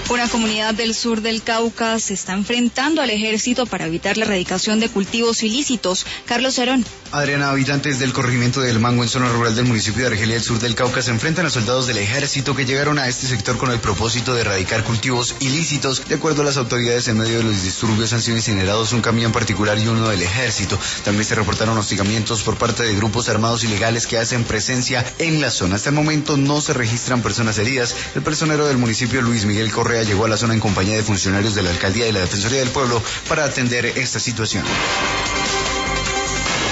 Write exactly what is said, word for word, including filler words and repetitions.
Una comunidad del sur del Cauca se está enfrentando al ejército para evitar la erradicación de cultivos ilícitos. Carlos Herón. Adriana, habitantes del corregimiento del Mango en zona rural del municipio de Argelia del sur del Cauca se enfrentan a soldados del ejército que llegaron a este sector con el propósito de erradicar cultivos ilícitos. De acuerdo a las autoridades, en medio de los disturbios han sido incinerados un camión particular y uno del ejército. También se reportaron hostigamientos por parte de grupos armados ilegales que hacen presencia en la zona. Hasta el momento no se registran personas heridas. El personero del municipio, Luis Miguel Correa, llegó a la zona en compañía de funcionarios de la alcaldía y la Defensoría del Pueblo para atender esta situación.